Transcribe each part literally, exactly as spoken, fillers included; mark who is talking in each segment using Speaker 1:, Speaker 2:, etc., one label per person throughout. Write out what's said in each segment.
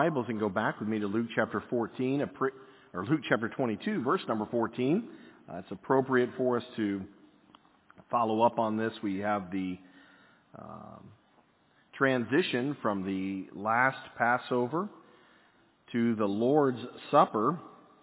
Speaker 1: Bibles and go back with me to Luke chapter fourteen, or Luke chapter twenty-two, verse number fourteen. Uh, it's appropriate for us to follow up on this. We have the um, transition from the last Passover to the Lord's Supper.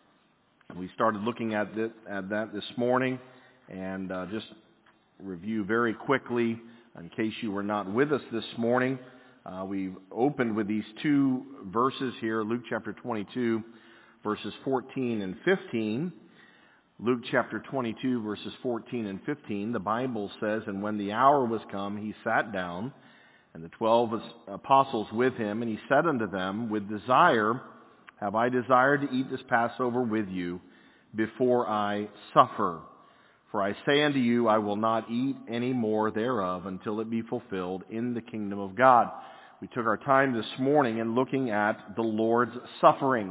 Speaker 1: We started looking at, this, at that this morning, and uh, just review very quickly, in case you were not with us this morning. Uh, we've opened with these two verses here, Luke chapter twenty-two, verses fourteen and fifteen. Luke chapter twenty-two, verses fourteen and fifteen, the Bible says, "And when the hour was come, he sat down, and the twelve apostles with him, and he said unto them, With desire have I desired to eat this Passover with you before I suffer. For I say unto you, I will not eat any more thereof until it be fulfilled in the kingdom of God." We took our time this morning in looking at the Lord's suffering.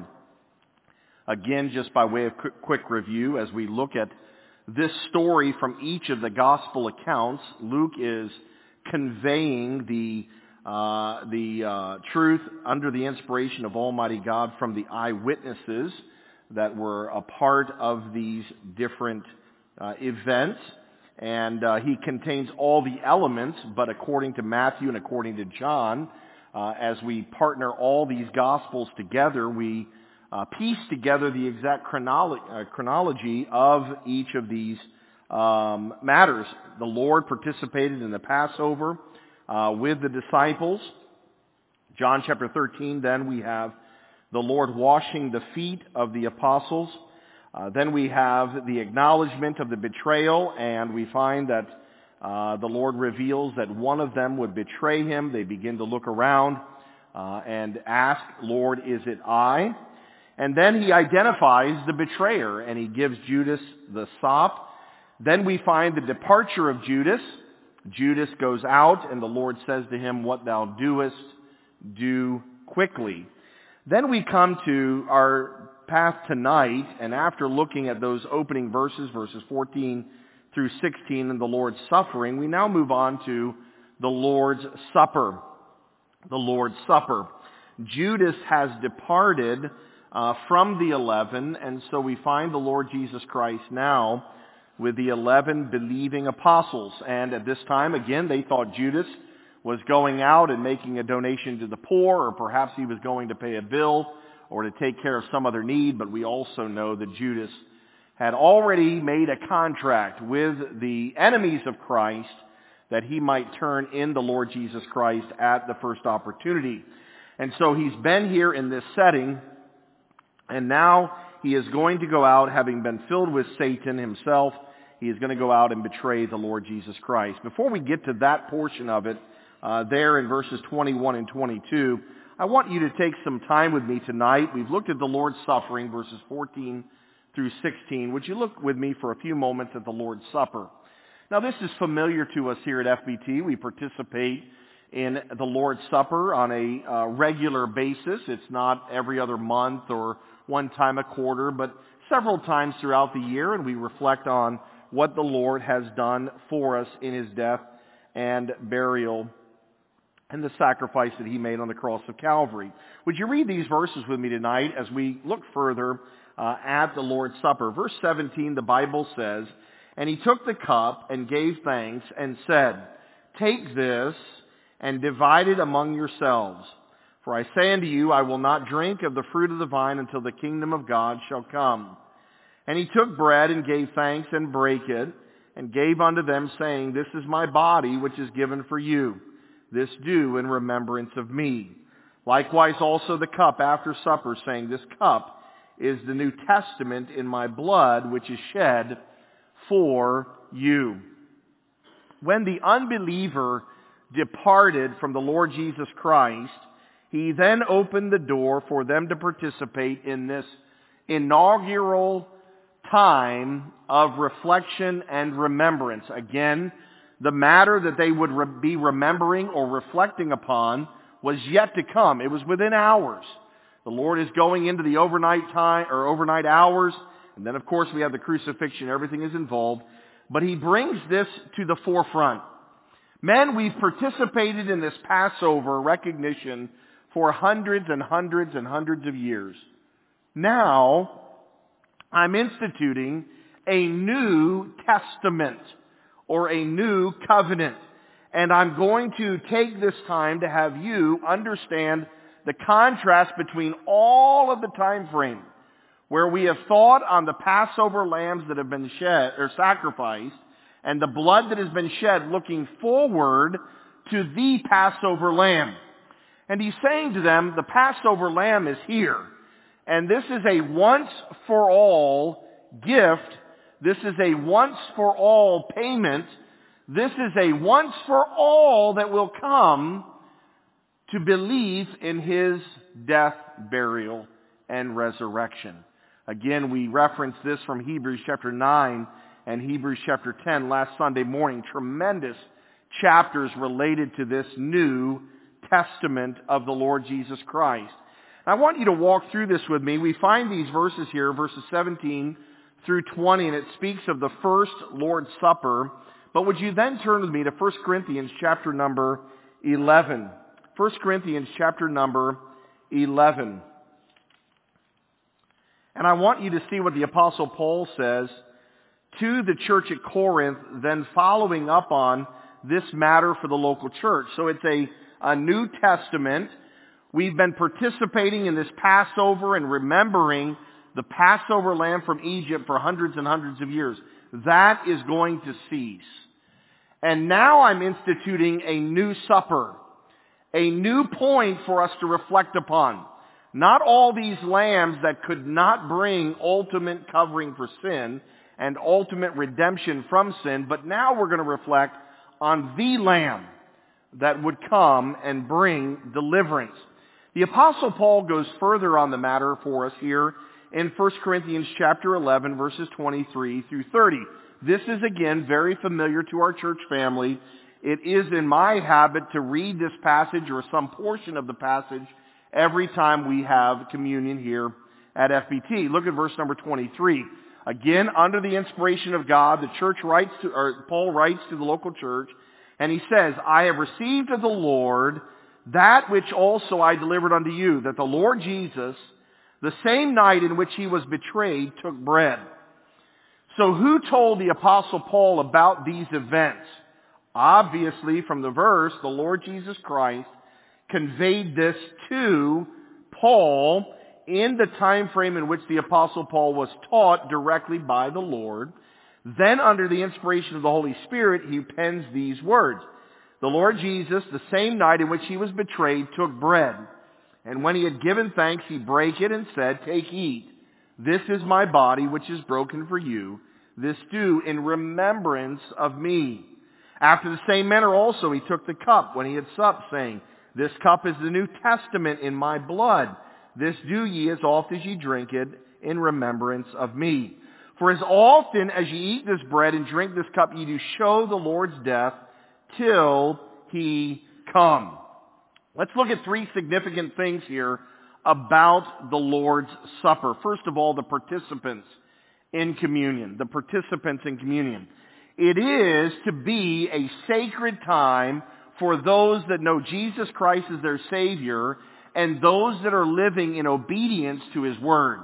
Speaker 1: Again, just by way of quick review, as we look at this story from each of the gospel accounts, Luke is conveying the uh, the uh, truth under the inspiration of Almighty God from the eyewitnesses that were a part of these different uh, events. And uh, he contains all the elements, but according to Matthew and according to John, uh, as we partner all these Gospels together, we uh, piece together the exact chronolo- uh, chronology of each of these um, matters. The Lord participated in the Passover uh, with the disciples. John chapter thirteen, then we have the Lord washing the feet of the apostles. Uh, then we have the acknowledgement of the betrayal, and we find that uh, the Lord reveals that one of them would betray him. They begin to look around uh, and ask, "Lord, is it I?" And then he identifies the betrayer, and he gives Judas the sop. Then we find the departure of Judas. Judas goes out, and the Lord says to him, "What thou doest, do quickly." Then we come to our path tonight, and after looking at those opening verses, verses fourteen through sixteen, and the Lord's suffering, we now move on to the Lord's Supper. The Lord's Supper. Judas has departed uh, from the eleven, and so we find the Lord Jesus Christ now with the eleven believing apostles. And at this time, again, they thought Judas was going out and making a donation to the poor, or perhaps he was going to pay a bill or to take care of some other need, but we also know that Judas had already made a contract with the enemies of Christ that he might turn in the Lord Jesus Christ at the first opportunity. And so he's been here in this setting, and now he is going to go out, having been filled with Satan himself, he is going to go out and betray the Lord Jesus Christ. Before we get to that portion of it, uh, there in verses twenty-one and twenty-two, I want you to take some time with me tonight. We've looked at the Lord's suffering, verses fourteen through sixteen. Would you look with me for a few moments at the Lord's Supper? Now, this is familiar to us here at F B T. We participate in the Lord's Supper on a uh, regular basis. It's not every other month or one time a quarter, but several times throughout the year, and we reflect on what the Lord has done for us in His death and burial and the sacrifice that He made on the cross of Calvary. Would you read these verses with me tonight as we look further uh, at the Lord's Supper? Verse seventeen, the Bible says, "And He took the cup and gave thanks and said, Take this and divide it among yourselves. For I say unto you, I will not drink of the fruit of the vine until the kingdom of God shall come. And He took bread and gave thanks and brake it and gave unto them, saying, This is my body which is given for you. This do in remembrance of me. Likewise also the cup after supper, saying, This cup is the New Testament in my blood, which is shed for you." When the unbeliever departed from the Lord Jesus Christ, He then opened the door for them to participate in this inaugural time of reflection and remembrance. Again, the matter that they would re- be remembering or reflecting upon was yet to come. It was within hours. The Lord is going into the overnight time or overnight hours, and then of course we have the crucifixion. Everything is involved, but He brings this to the forefront. Men, we've participated in this Passover recognition for hundreds and hundreds and hundreds of years. Now, I'm instituting a new testament or a new covenant. And I'm going to take this time to have you understand the contrast between all of the time frame where we have thought on the Passover lambs that have been shed or sacrificed and the blood that has been shed looking forward to the Passover lamb. And he's saying to them, the Passover lamb is here. And this is a once-for-all gift. This is a once-for-all payment. This is a once-for-all that will come to believe in His death, burial, and resurrection. Again, we referenced this from Hebrews chapter nine and Hebrews chapter ten last Sunday morning. Tremendous chapters related to this new testament of the Lord Jesus Christ. I want you to walk through this with me. We find these verses here, verses seventeen through twenty, and it speaks of the first Lord's Supper. But would you then turn with me to First Corinthians chapter number eleven. First Corinthians chapter number eleven. And I want you to see what the Apostle Paul says to the church at Corinth, then following up on this matter for the local church. So it's a, a New Testament. We've been participating in this Passover and remembering the Passover lamb from Egypt for hundreds and hundreds of years. That is going to cease. And now I'm instituting a new supper, a new point for us to reflect upon. Not all these lambs that could not bring ultimate covering for sin and ultimate redemption from sin, but now we're going to reflect on the Lamb that would come and bring deliverance. The Apostle Paul goes further on the matter for us here in First Corinthians chapter eleven, verses twenty-three through thirty. This is again very familiar to our church family. It is in my habit to read this passage or some portion of the passage every time we have communion here at F B T. Look at verse number twenty-three. Again, under the inspiration of God, the church writes to, or Paul writes to the local church, and he says, I have received of the Lord that which also I delivered unto you, that the Lord Jesus, the same night in which He was betrayed, took bread. So who told the Apostle Paul about these events? Obviously, from the verse, the Lord Jesus Christ conveyed this to Paul in the time frame in which the Apostle Paul was taught directly by the Lord. Then, under the inspiration of the Holy Spirit, he pens these words. The Lord Jesus, the same night in which He was betrayed, took bread. And when He had given thanks, He brake it and said, Take, eat. This is my body, which is broken for you. This do in remembrance of me. After the same manner also He took the cup when He had supped, saying, This cup is the New Testament in my blood. This do ye as oft as ye drink it in remembrance of me. For as often as ye eat this bread and drink this cup, ye do show the Lord's death till He come. Let's look at three significant things here about the Lord's Supper. First of all, the participants in communion. The participants in communion. It is to be a sacred time for those that know Jesus Christ as their Savior and those that are living in obedience to His Word.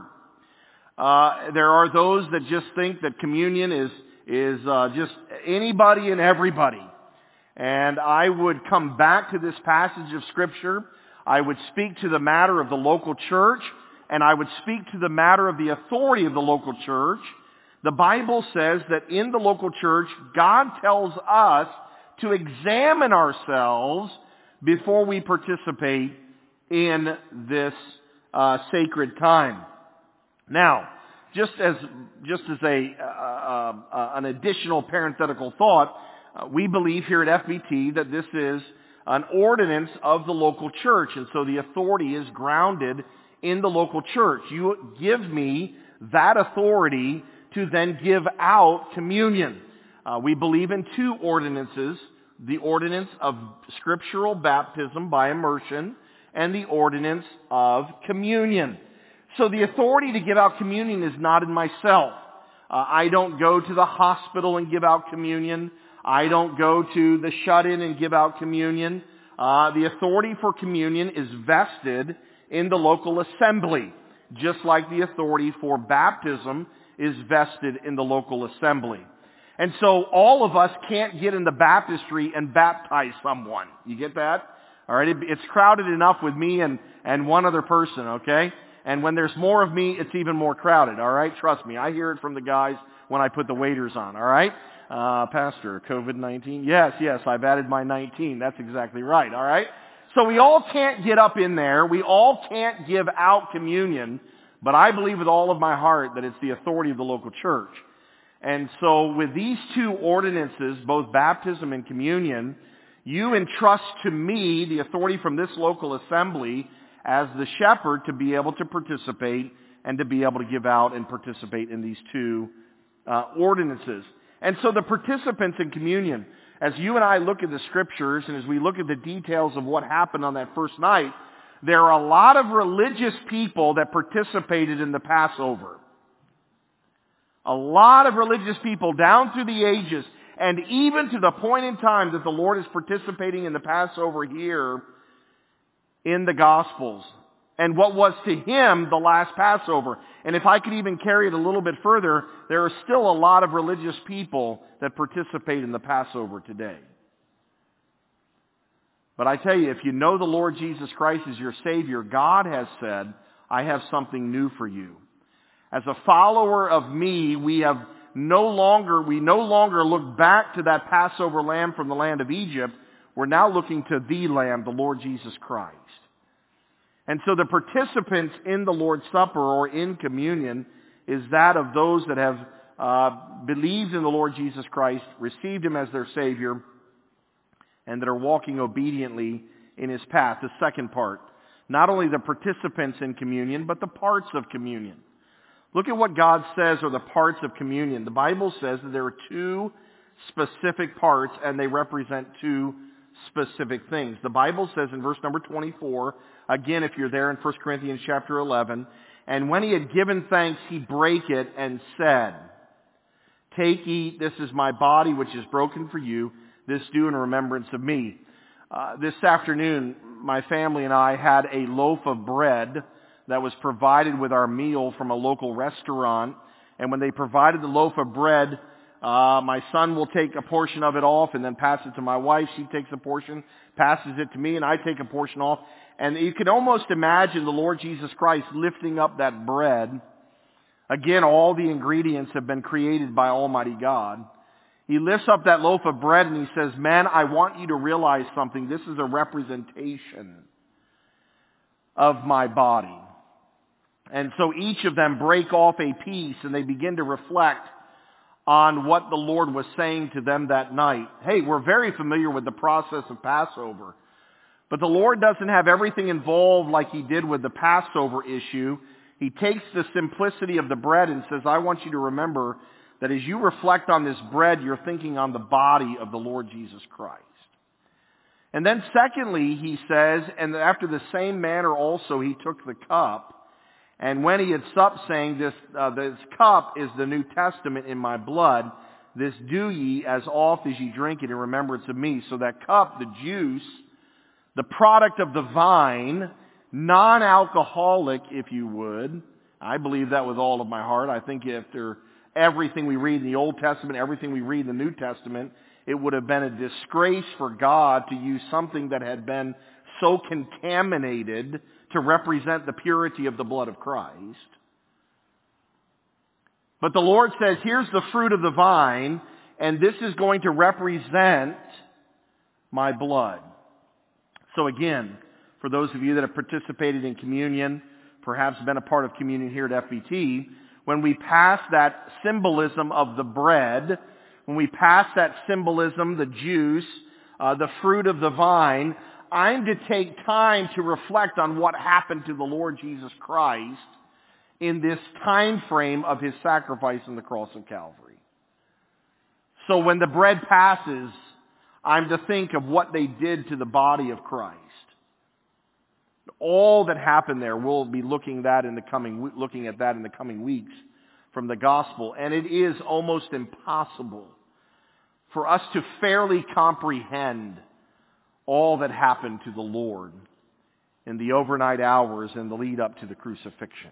Speaker 1: Uh, there are those that just think that communion is, is uh, just anybody and everybody. And I would come back to this passage of Scripture. I would speak to the matter of the local church, and I would speak to the matter of the authority of the local church. The Bible says that in the local church, God tells us to examine ourselves before we participate in this uh, sacred time. Now, just as just as a uh, uh, an additional parenthetical thought, uh, we believe here at F B T that this is an ordinance of the local church, and so the authority is grounded in the local church. You give me that authority to then give out communion. Uh, we believe in two ordinances, the ordinance of scriptural baptism by immersion and the ordinance of communion. So the authority to give out communion is not in myself. Uh, I don't go to the hospital and give out communion. I don't go to the shut-in and give out communion. uh, the authority for communion is vested in the local assembly, just like the authority for baptism is vested in the local assembly. And so all of us can't get in the baptistry and baptize someone. You get that? All right, it, it's crowded enough with me and, and one other person, okay? And when there's more of me, it's even more crowded, all right? Trust me, I hear it from the guys when I put the waiters on, all right? Uh, Pastor, COVID nineteen? Yes, yes, I've added my nineteen. That's exactly right, all right? So we all can't get up in there. We all can't give out communion. But I believe with all of my heart that it's the authority of the local church. And so with these two ordinances, both baptism and communion, you entrust to me the authority from this local assembly as the shepherd to be able to participate and to be able to give out and participate in these two uh, ordinances. And so the participants in communion, as you and I look at the scriptures and as we look at the details of what happened on that first night, there are a lot of religious people that participated in the Passover. A lot of religious people down through the ages, and even to the point in time that the Lord is participating in the Passover here in the Gospels. And what was to him the last Passover. And if I could even carry it a little bit further, there are still a lot of religious people that participate in the Passover today. But I tell you, if you know the Lord Jesus Christ as your Savior, God has said, I have something new for you. As a follower of me, we have no longer, we no longer look back to that Passover lamb from the land of Egypt. We're now looking to the Lamb, the Lord Jesus Christ. And so the participants in the Lord's Supper or in communion is that of those that have uh, believed in the Lord Jesus Christ, received Him as their Savior, and that are walking obediently in His path. The second part, not only the participants in communion, but the parts of communion. Look at what God says are the parts of communion. The Bible says that there are two specific parts and they represent two specific things. The Bible says in verse number twenty-four, again if you're there in First Corinthians chapter eleven, and when he had given thanks, he brake it and said, take, eat, this is my body which is broken for you. This do in remembrance of me. Uh, this afternoon, my family and I had a loaf of bread that was provided with our meal from a local restaurant. And when they provided the loaf of bread, uh, my son will take a portion of it off and then pass it to my wife. She takes a portion, passes it to me, and I take a portion off. And you can almost imagine the Lord Jesus Christ lifting up that bread. Again, all the ingredients have been created by Almighty God. He lifts up that loaf of bread and he says, man, I want you to realize something. This is a representation of my body. And so each of them break off a piece and they begin to reflect on what the Lord was saying to them that night. Hey, we're very familiar with the process of Passover. But the Lord doesn't have everything involved like He did with the Passover issue. He takes the simplicity of the bread and says, I want you to remember that as you reflect on this bread, you're thinking on the body of the Lord Jesus Christ. And then secondly, he says, and after the same manner also he took the cup, and when he had supped, saying, this, uh, this cup is the New Testament in my blood, this do ye as oft as ye drink it in remembrance of me. So that cup, the juice, the product of the vine, non-alcoholic, if you would. I believe that with all of my heart. I think after everything we read in the Old Testament, everything we read in the New Testament, it would have been a disgrace for God to use something that had been so contaminated to represent the purity of the blood of Christ. But the Lord says, here's the fruit of the vine, and this is going to represent my blood. So again, for those of you that have participated in communion, perhaps been a part of communion here at F B T, when we pass that symbolism of the bread, when we pass that symbolism, the juice, uh, the fruit of the vine, I'm to take time to reflect on what happened to the Lord Jesus Christ in this time frame of His sacrifice on the cross of Calvary. So when the bread passes, I'm to think of what they did to the body of Christ. All that happened there, we'll be looking that in the coming, looking at that in the coming weeks from the gospel. And it is almost impossible for us to fairly comprehend all that happened to the Lord in the overnight hours in the lead up to the crucifixion.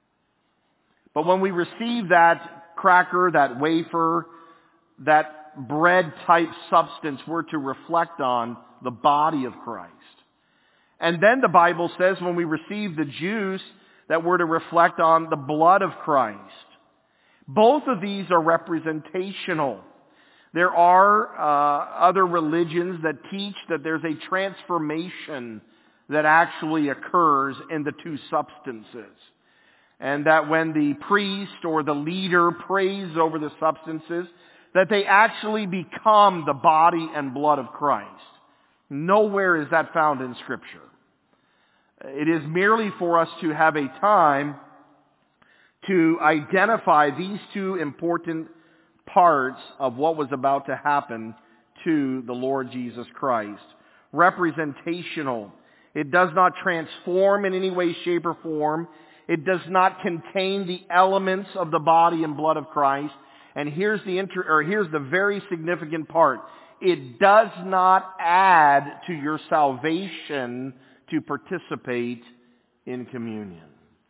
Speaker 1: But when we receive that cracker, that wafer, that bread-type substance, we're to reflect on the body of Christ. And then the Bible says when we receive the juice that we're to reflect on the blood of Christ. Both of these are representational. There are uh, other religions that teach that there's a transformation that actually occurs in the two substances. And that when the priest or the leader prays over the substances, that they actually become the body and blood of Christ. Nowhere is that found in Scripture. It is merely for us to have a time to identify these two important parts of what was about to happen to the Lord Jesus Christ. Representational. It does not transform in any way, shape, or form. It does not contain the elements of the body and blood of Christ. And here's the inter- or here's the very significant part. It does not add to your salvation to participate in communion.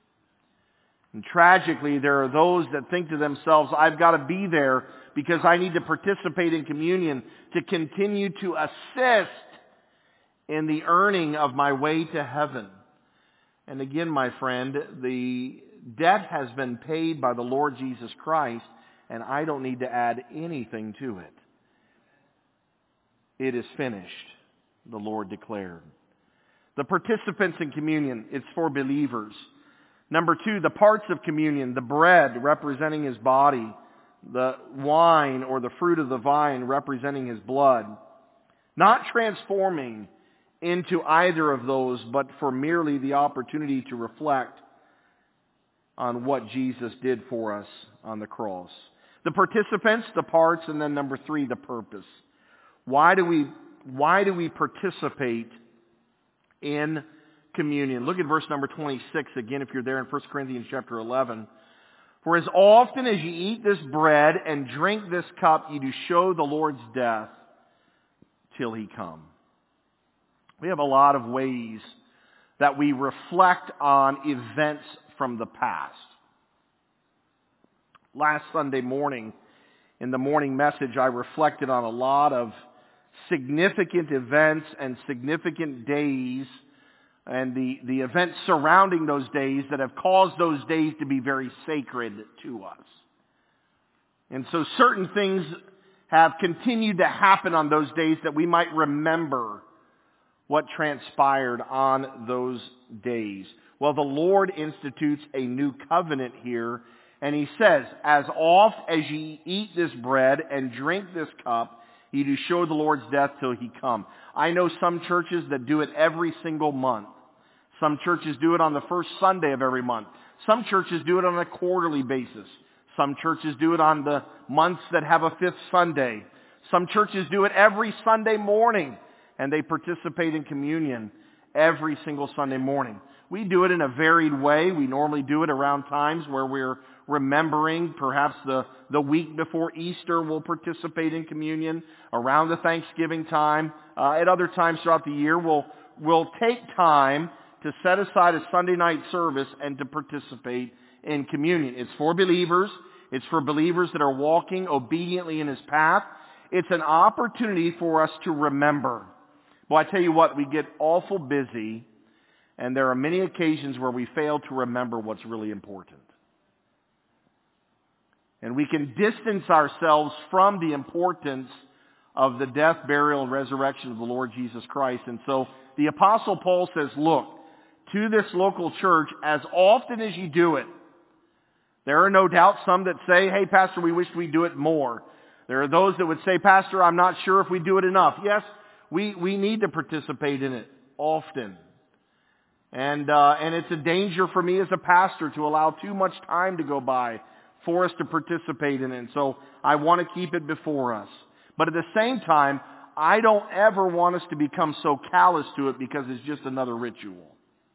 Speaker 1: And tragically, there are those that think to themselves, I've got to be there because I need to participate in communion to continue to assist in the earning of my way to heaven. And again, my friend, the debt has been paid by the Lord Jesus Christ, and I don't need to add anything to it. It is finished, the Lord declared. The participants in communion, it's for believers. Number two, the parts of communion, the bread representing His body, the wine or the fruit of the vine representing His blood. Not transforming into either of those, but for merely the opportunity to reflect on what Jesus did for us on the cross. The participants, the parts, and then number three, the purpose. Why do we, why do we participate in communion? Look at verse number twenty-six again if you're there in First Corinthians chapter eleven. For as often as you eat this bread and drink this cup, you do show the Lord's death till He come. We have a lot of ways that we reflect on events from the past. Last Sunday morning, in the morning message, I reflected on a lot of significant events and significant days and the, the events surrounding those days that have caused those days to be very sacred to us. And so certain things have continued to happen on those days that we might remember what transpired on those days. Well, the Lord institutes a new covenant here, and He says, as oft as ye eat this bread and drink this cup, ye do show the Lord's death till He come. I know some churches that do it every single month. Some churches do it on the first Sunday of every month. Some churches do it on a quarterly basis. Some churches do it on the months that have a fifth Sunday. Some churches do it every Sunday morning, and they participate in communion every single Sunday morning. We do it in a varied way. We normally do it around times where we're remembering, perhaps the, the week before Easter we'll participate in communion, around the Thanksgiving time. Uh, at other times throughout the year we'll, we'll take time to set aside a Sunday night service and to participate in communion. It's for believers. It's for believers that are walking obediently in His path. It's an opportunity for us to remember. Well, I tell you what, we get awful busy, and there are many occasions where we fail to remember what's really important. And we can distance ourselves from the importance of the death, burial, and resurrection of the Lord Jesus Christ. And so the Apostle Paul says, look, to this local church, as often as you do it, there are no doubt some that say, hey, Pastor, we wish we'd do it more. There are those that would say, Pastor, I'm not sure if we do it enough. Yes, we, we need to participate in it often. And, uh, and it's a danger for me as a pastor to allow too much time to go by for us to participate in it. And so I want to keep it before us. But at the same time, I don't ever want us to become so callous to it because it's just another ritual.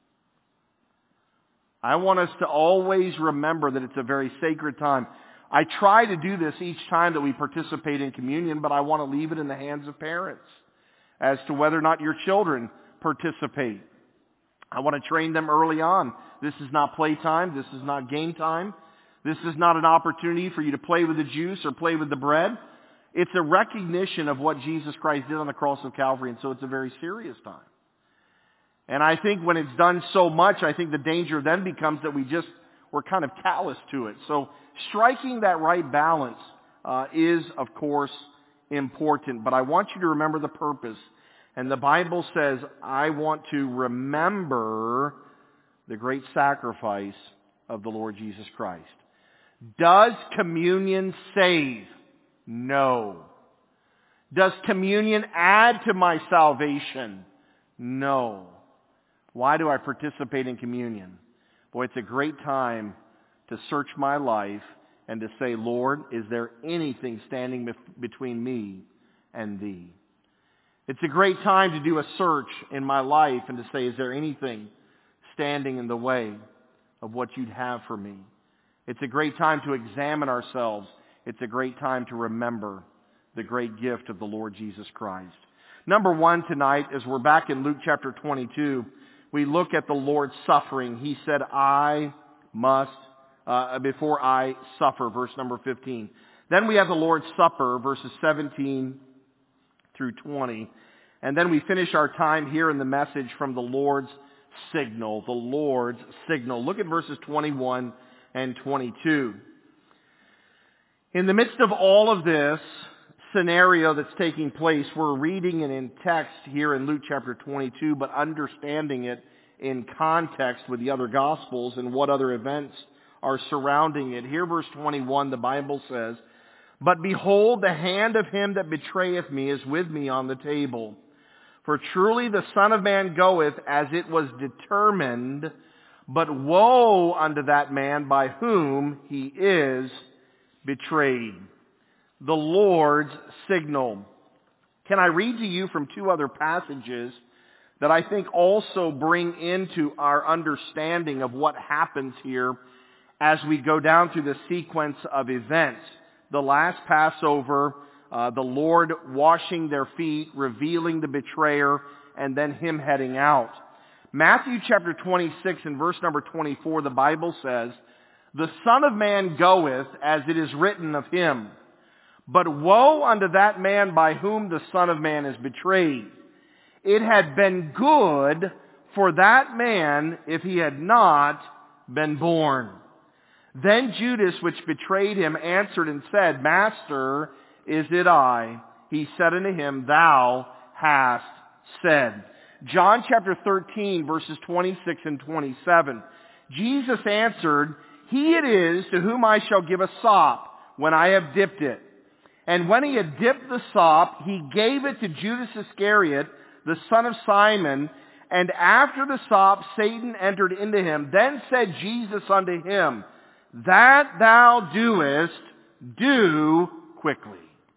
Speaker 1: I want us to always remember that it's a very sacred time. I try to do this each time that we participate in communion, but I want to leave it in the hands of parents. as to whether or not your children participate. I want to train them early on. This is not playtime. This is not game time. This is not an opportunity for you to play with the juice or play with the bread. It's a recognition of what Jesus Christ did on the cross of Calvary, and so it's a very serious time. And I think when it's done so much, I think the danger then becomes that we just, we're kind of callous to it. So striking that right balance uh, is, of course, important. But I want you to remember the purpose. And the Bible says, I want to remember the great sacrifice of the Lord Jesus Christ. Does communion save? No. Does communion add to my salvation? No. Why do I participate in communion? Boy, it's a great time to search my life and to say, Lord, is there anything standing bef- between me and Thee? It's a great time to do a search in my life and to say, is there anything standing in the way of what You'd have for me? It's a great time to examine ourselves. It's a great time to remember the great gift of the Lord Jesus Christ. Number one tonight, as we're back in Luke chapter twenty-two, we look at the Lord's suffering. He said, I must, uh, before I suffer, verse number fifteen. Then we have the Lord's Supper, verses seventeen through twenty. And then we finish our time here in the message from the Lord's signal, the Lord's signal. Look at verses twenty-one and twenty-two. In the midst of all of this scenario that's taking place, we're reading it in text here in Luke chapter twenty-two, but understanding it in context with the other Gospels and what other events are surrounding it. Here, verse twenty-one, the Bible says, But behold, the hand of him that betrayeth me is with me on the table. For truly the Son of Man goeth as it was determined, but woe unto that man by whom he is betrayed. The Lord's signal. Can I read to you from two other passages that I think also bring into our understanding of what happens here as we go down through the sequence of events? The last Passover, uh, the Lord washing their feet, revealing the betrayer, and then Him heading out. Matthew chapter twenty-six and verse number twenty-four, the Bible says, The Son of Man goeth as it is written of Him. But woe unto that man by whom the Son of Man is betrayed. It had been good for that man if he had not been born. Then Judas, which betrayed Him, answered and said, Master, is it I? He said unto him, Thou hast said. John chapter thirteen, verses twenty-six and twenty-seven. Jesus answered, He it is to whom I shall give a sop when I have dipped it. And when he had dipped the sop, he gave it to Judas Iscariot, the son of Simon. And after the sop, Satan entered into him. Then said Jesus unto him, That thou doest, do quickly.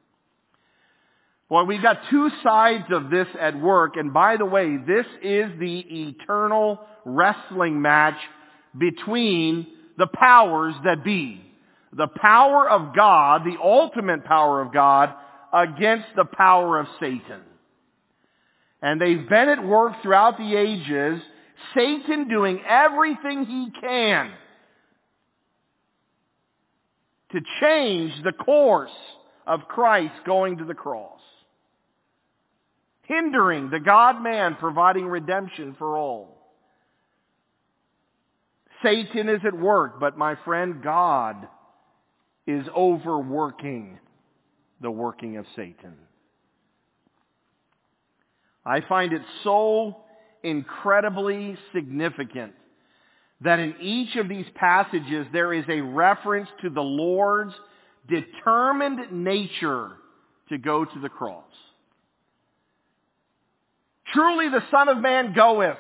Speaker 1: Well, we've got two sides of this at work. And by the way, this is the eternal wrestling match between the powers that be. The power of God, the ultimate power of God, against the power of Satan. And they've been at work throughout the ages, Satan doing everything he can to change the course of Christ going to the cross. Hindering the God-man providing redemption for all. Satan is at work, but my friend, God is overworking the working of Satan. I find it so incredibly significant that in each of these passages there is a reference to the Lord's determined nature to go to the cross. Truly the Son of Man goeth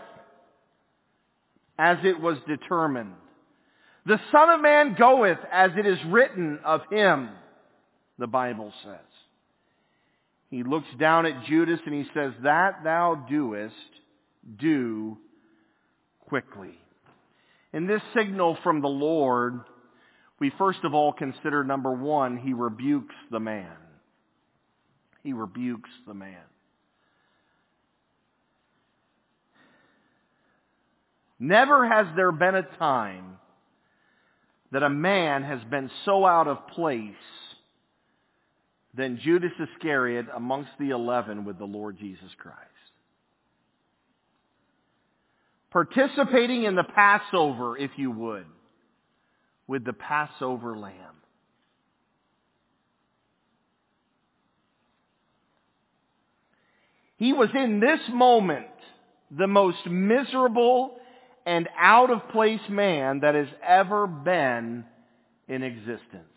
Speaker 1: as it was determined. The Son of Man goeth as it is written of Him, the Bible says. He looks down at Judas and he says, That thou doest, do quickly. In this signal from the Lord, we first of all consider number one, He rebukes the man. He rebukes the man. Never has there been a time that a man has been so out of place than Judas Iscariot amongst the eleven with the Lord Jesus Christ. Participating in the Passover, if you would, with the Passover lamb. He was in this moment the most miserable and out of place man that has ever been in existence.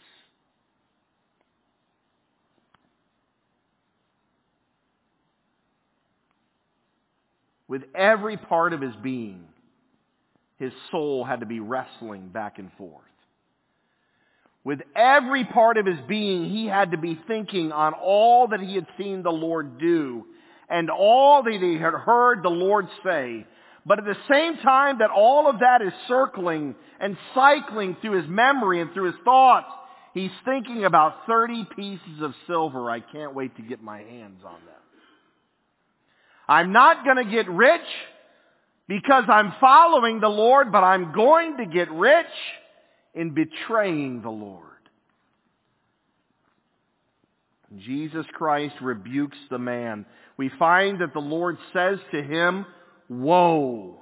Speaker 1: With every part of his being, his soul had to be wrestling back and forth. With every part of his being, he had to be thinking on all that he had seen the Lord do and all that he had heard the Lord say. But at the same time that all of that is circling and cycling through his memory and through his thoughts, he's thinking about thirty pieces of silver. I can't wait to get my hands on them. I'm not going to get rich because I'm following the Lord, but I'm going to get rich in betraying the Lord. Jesus Christ rebukes the man. We find that the Lord says to him, "Woe."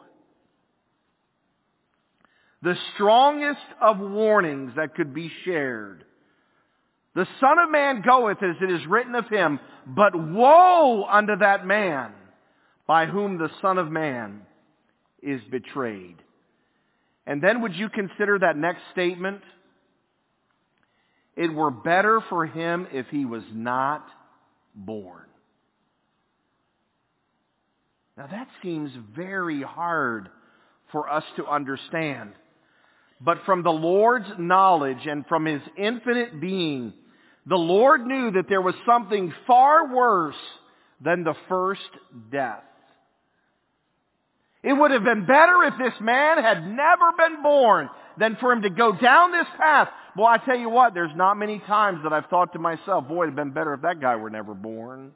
Speaker 1: The strongest of warnings that could be shared. The Son of Man goeth as it is written of him, but woe unto that man by whom the Son of Man is betrayed. And then would you consider that next statement? It were better for him if he was not born. Now that seems very hard for us to understand. But from the Lord's knowledge and from His infinite being, the Lord knew that there was something far worse than the first death. It would have been better if this man had never been born than for him to go down this path. Boy, I tell you what, there's not many times that I've thought to myself, boy, it would have been better if that guy were never born.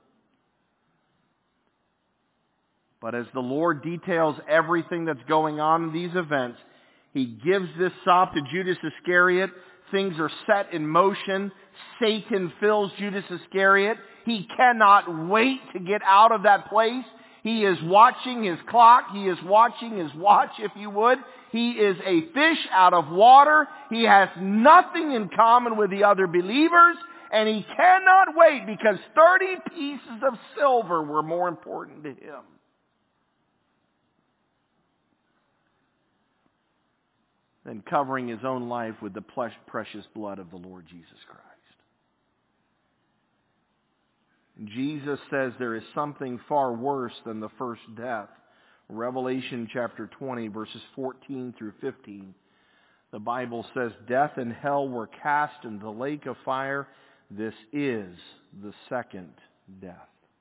Speaker 1: But as the Lord details everything that's going on in these events, He gives this sop to Judas Iscariot. Things are set in motion. Satan fills Judas Iscariot. He cannot wait to get out of that place. He is watching his clock. He is watching his watch, if you would. He is a fish out of water. He has nothing in common with the other believers. And he cannot wait because thirty pieces of silver were more important to him than covering his own life with the precious blood of the Lord Jesus Christ. Jesus says there is something far worse than the first death. Revelation chapter twenty, verses fourteen through fifteen. The Bible says, "Death and hell were cast into the lake of fire. This is the second death."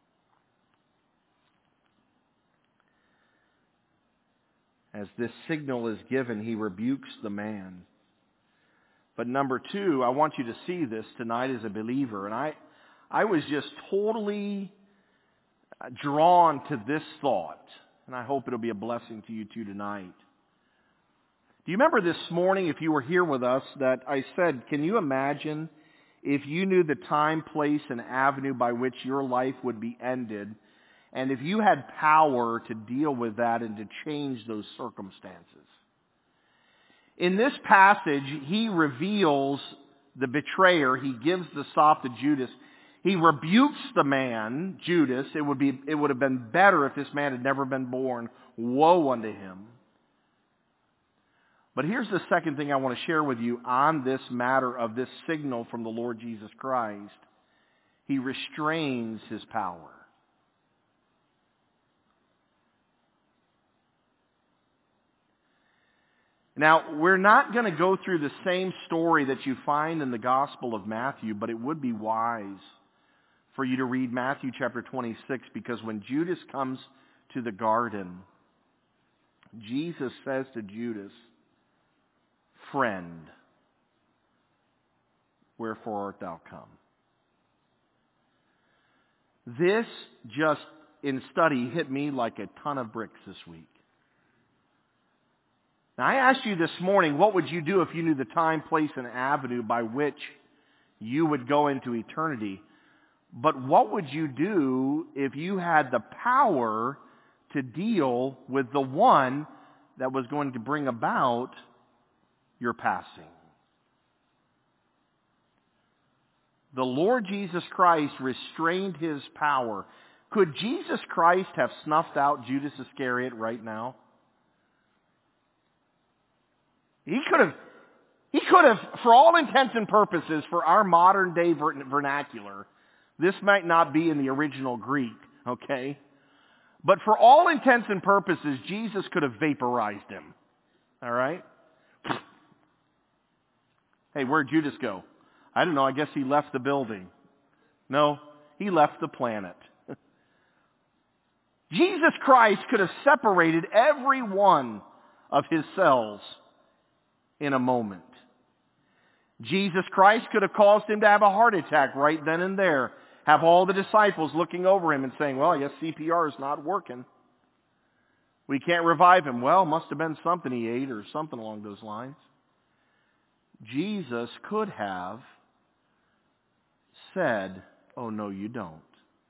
Speaker 1: As this signal is given, He rebukes the man. But number two, I want you to see this tonight as a believer. And I, I was just totally drawn to this thought. And I hope it'll be a blessing to you too tonight. Do you remember this morning, if you were here with us, that I said, can you imagine if you knew the time, place, and avenue by which your life would be ended, and if you had power to deal with that and to change those circumstances? In this passage, he reveals the betrayer. He gives the sop to Judas. He rebukes the man, Judas. It would be, it would have been better if this man had never been born. Woe unto him. But here's the second thing I want to share with you on this matter of this signal from the Lord Jesus Christ. He restrains his power. Now, we're not going to go through the same story that you find in the Gospel of Matthew, but it would be wise for you to read Matthew chapter twenty-six, because when Judas comes to the garden, Jesus says to Judas, "Friend, wherefore art thou come?" This just in study hit me like a ton of bricks this week. Now, I asked you this morning, what would you do if you knew the time, place, and avenue by which you would go into eternity? But what would you do if you had the power to deal with the one that was going to bring about your passing? The Lord Jesus Christ restrained His power. Could Jesus Christ have snuffed out Judas Iscariot right now? He could have, he could have, for all intents and purposes, for our modern day vernacular, this might not be in the original Greek, okay? But for all intents and purposes, Jesus could have vaporized him. All right? Hey, where'd Judas go? I don't know. I guess he left the building. No, he left the planet. Jesus Christ could have separated every one of his cells in a moment. Jesus Christ could have caused him to have a heart attack right then and there. Have all the disciples looking over him and saying, well, I guess C P R is not working. We can't revive him. Well, must have been something he ate or something along those lines. Jesus could have said, oh, no, you don't.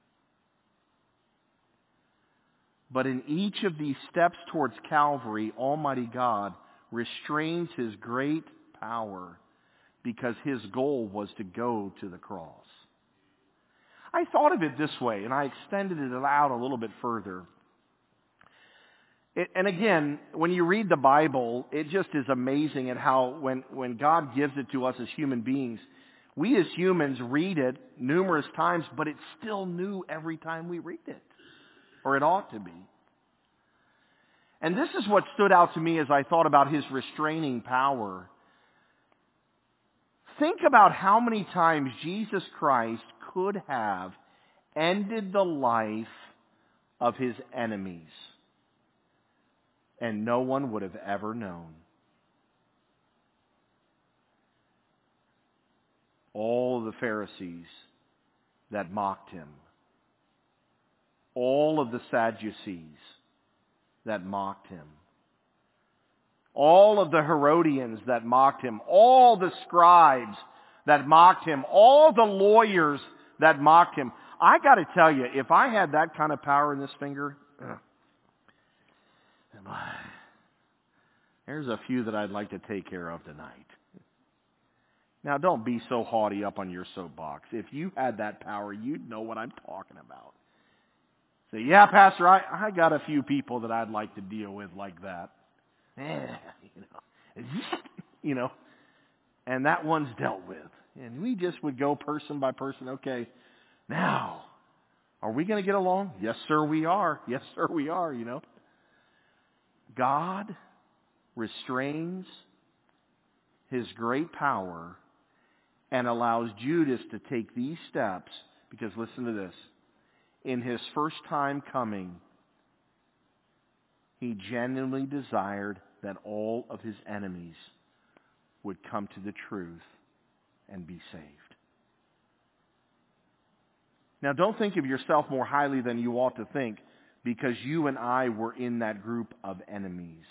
Speaker 1: But in each of these steps towards Calvary, Almighty God restrains His great power because His goal was to go to the cross. I thought of it this way, and I extended it out a little bit further. It, and again, when you read the Bible, it just is amazing at how when, when God gives it to us as human beings, we as humans read it numerous times, but it's still new every time we read it. Or it ought to be. And this is what stood out to me as I thought about His restraining power. Think about how many times Jesus Christ could have ended the life of His enemies, and no one would have ever known. All the Pharisees that mocked Him, all of the Sadducees that mocked Him, all of the Herodians that mocked Him, all the scribes that mocked Him, all the lawyers that mocked Him. I got to tell you, if I had that kind of power in this finger, uh, there's a few that I'd like to take care of tonight. Now, don't be so haughty up on your soapbox. If you had that power, you'd know what I'm talking about. Say, yeah, Pastor, I, I got a few people that I'd like to deal with like that. Eh, you know, you know, and that one's dealt with. And we just would go person by person. Okay, now, are we going to get along? Yes, sir, we are. Yes, sir, we are, you know. God restrains His great power and allows Judas to take these steps because, listen to this, in His first time coming, He genuinely desired that all of His enemies would come to the truth and be saved. Now, don't think of yourself more highly than you ought to think because you and I were in that group of enemies.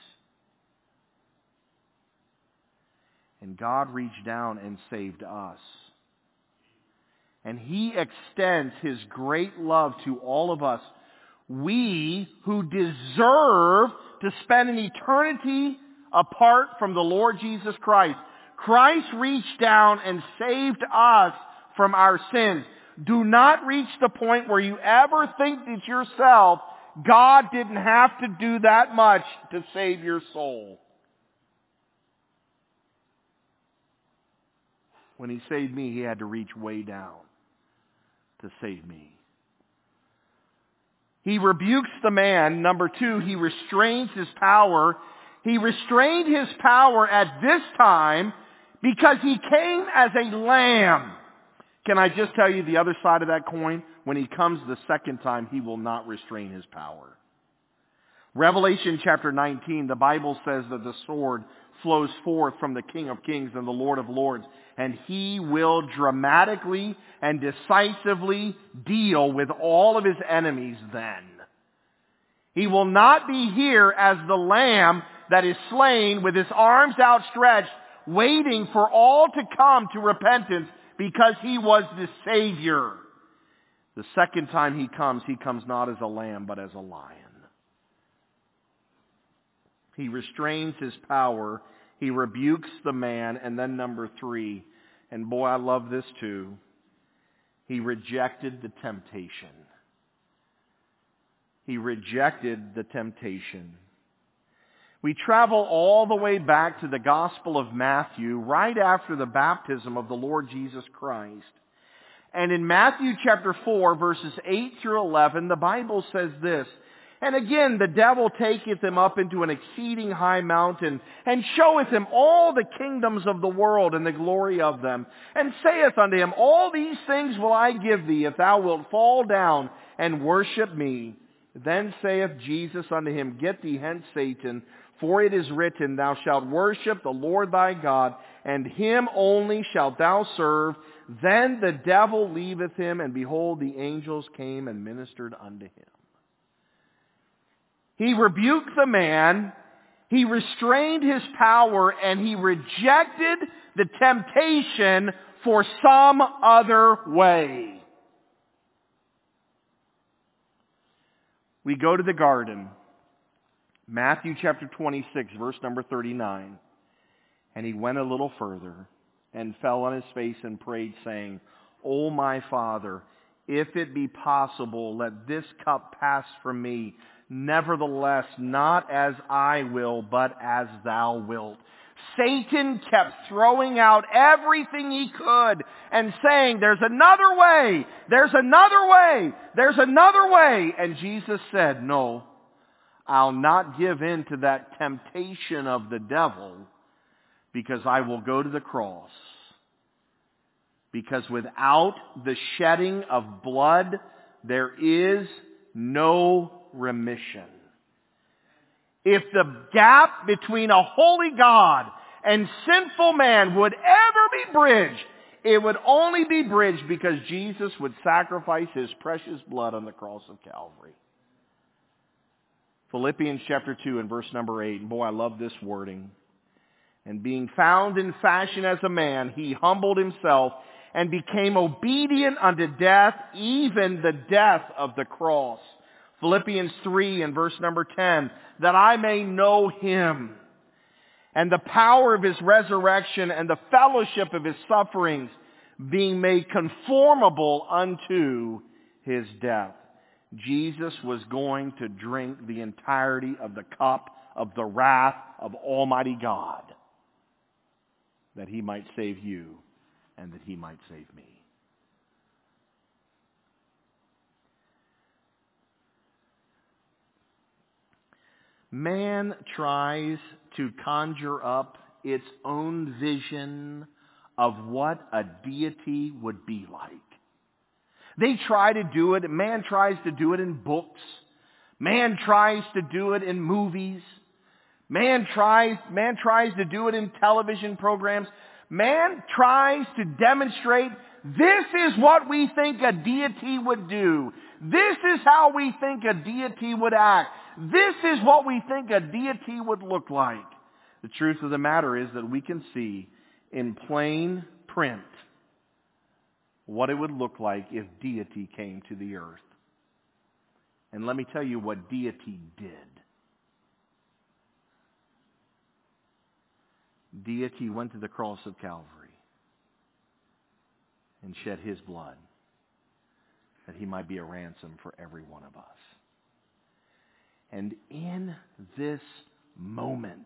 Speaker 1: And God reached down and saved us. And He extends His great love to all of us. We who deserve to spend an eternity apart from the Lord Jesus Christ. Christ reached down and saved us from our sins. Do not reach the point where you ever think to yourself, God didn't have to do that much to save your soul. When He saved me, He had to reach way down to save me. He rebukes the man. Number two, He restrains his power. He restrained His power at this time because He came as a lamb. Can I just tell you the other side of that coin? When He comes the second time, He will not restrain His power. Revelation chapter nineteen, the Bible says that the sword flows forth from the King of Kings and the Lord of Lords, and He will dramatically and decisively deal with all of His enemies then. He will not be here as the lamb that is slain with his arms outstretched, waiting for all to come to repentance because he was the Savior. The second time he comes, he comes not as a lamb, but as a lion. He restrains his power. He rebukes the man. And then number three, and boy, I love this too, he rejected the temptation. He rejected the temptation. We travel all the way back to the Gospel of Matthew, right after the baptism of the Lord Jesus Christ. And in Matthew chapter four, verses eight through eleven, the Bible says this, "And again the devil taketh him up into an exceeding high mountain, and showeth him all the kingdoms of the world and the glory of them, and saith unto him, All these things will I give thee, if thou wilt fall down and worship me. Then saith Jesus unto him, Get thee hence, Satan, for it is written, Thou shalt worship the Lord thy God, and him only shalt thou serve. Then the devil leaveth him, and behold, the angels came and ministered unto him." He rebuked the man, he restrained his power, and he rejected the temptation for some other way. We go to the garden, Matthew chapter twenty-six, verse number thirty-nine. "And he went a little further, and fell on his face and prayed, saying, O my Father, if it be possible, let this cup pass from me. Nevertheless, not as I will, but as thou wilt." Satan kept throwing out everything he could and saying, there's another way, there's another way, there's another way. And Jesus said, no, I'll not give in to that temptation of the devil, because I will go to the cross. Because without the shedding of blood, there is no remission. If the gap between a holy God and sinful man would ever be bridged, it would only be bridged because Jesus would sacrifice his precious blood on the cross of Calvary. Philippians chapter two and verse number eight. Boy, I love this wording. "And being found in fashion as a man, he humbled himself and became obedient unto death, even the death of the cross." Philippians three and verse number ten. "That I may know him, and the power of his resurrection, and the fellowship of his sufferings, being made conformable unto his death." Jesus was going to drink the entirety of the cup of the wrath of Almighty God, that he might save you and that he might save me. Man tries to conjure up its own vision of what a deity would be like. They try to do it, man tries to do it in books. Man tries to do it in movies. Man tries, man tries to do it in television programs. Man tries to demonstrate, this is what we think a deity would do. This is how we think a deity would act. This is what we think a deity would look like. The truth of the matter is that we can see in plain print what it would look like if deity came to the earth. And let me tell you what deity did. Deity went to the cross of Calvary and shed his blood that he might be a ransom for every one of us. And in this moment,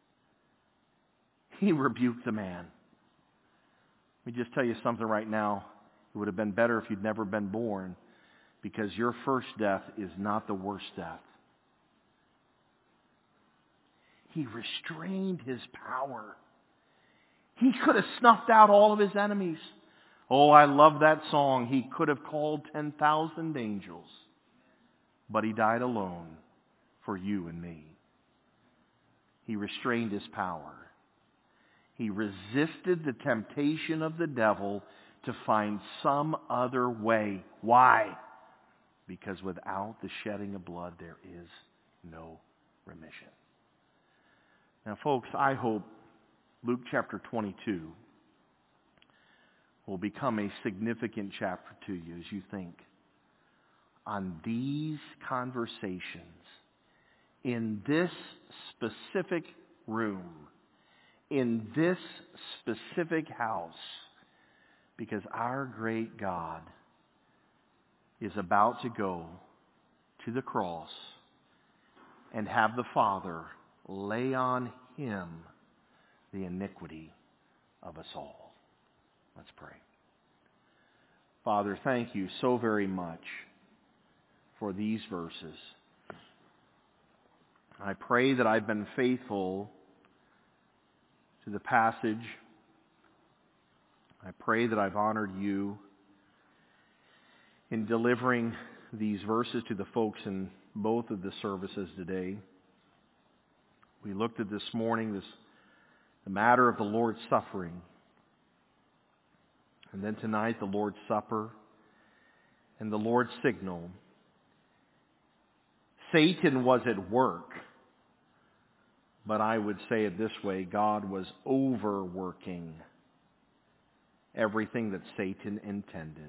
Speaker 1: he rebuked the man. Let me just tell you something right now. It would have been better if you'd never been born, because your first death is not the worst death. He restrained his power. He could have snuffed out all of his enemies. Oh, I love that song. He could have called ten thousand angels, but he died alone for you and me. He restrained his power. He resisted the temptation of the devil to find some other way. Why? Because without the shedding of blood, there is no remission. Now, folks, I hope Luke chapter twenty-two will become a significant chapter to you as you think on these conversations in this specific room, in this specific house, because our great God is about to go to the cross and have the Father lay on him the iniquity of us all. Let's pray. Father, thank you so very much for these verses. I pray that I've been faithful to the passage. I pray that I've honored you in delivering these verses to the folks in both of the services today. We looked at this morning this the matter of the Lord's suffering. And then tonight the Lord's Supper and the Lord's signal. Satan was at work, but I would say it this way, God was overworking everything that Satan intended.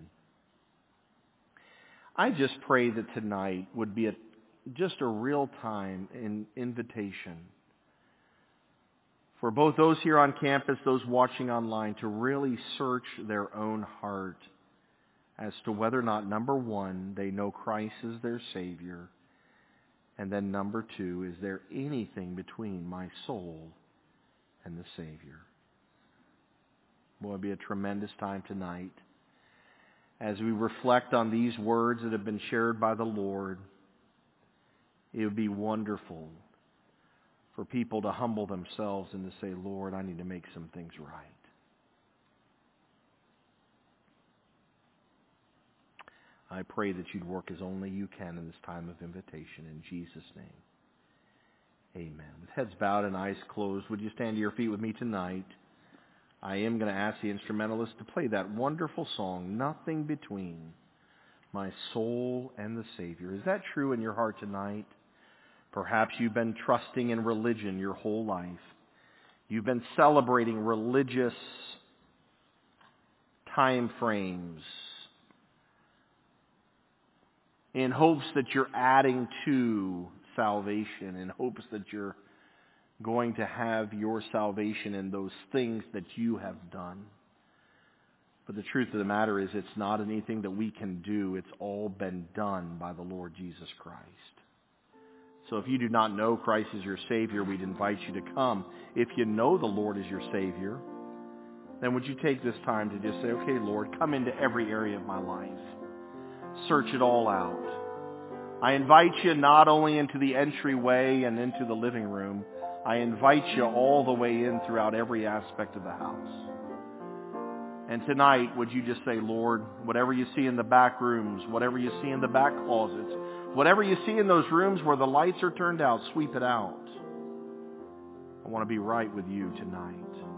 Speaker 1: I just pray that tonight would be a, just a real-time in, invitation for both those here on campus, those watching online, to really search their own heart as to whether or not, number one, they know Christ is their Savior, and then number two, is there anything between my soul and the Savior? Boy, it'll be a tremendous time tonight as we reflect on these words that have been shared by the Lord. It would be wonderful for people to humble themselves and to say, Lord, I need to make some things right. I pray that you'd work as only you can in this time of invitation. In Jesus' name, amen. With heads bowed and eyes closed, would you stand to your feet with me tonight? I am going to ask the instrumentalist to play that wonderful song, Nothing Between My Soul and the Savior. Is that true in your heart tonight? Perhaps you've been trusting in religion your whole life. You've been celebrating religious time frames in hopes that you're adding to salvation, in hopes that you're going to have your salvation in those things that you have done. But the truth of the matter is, it's not anything that we can do. It's all been done by the Lord Jesus Christ. So if you do not know Christ as your Savior, we'd invite you to come. If you know the Lord as your Savior, then would you take this time to just say, okay, Lord, come into every area of my life. Search it all out. I invite you not only into the entryway and into the living room, I invite you all the way in throughout every aspect of the house. And tonight, would you just say, Lord, whatever you see in the back rooms, whatever you see in the back closets, whatever you see in those rooms where the lights are turned out, sweep it out. I want to be right with you tonight.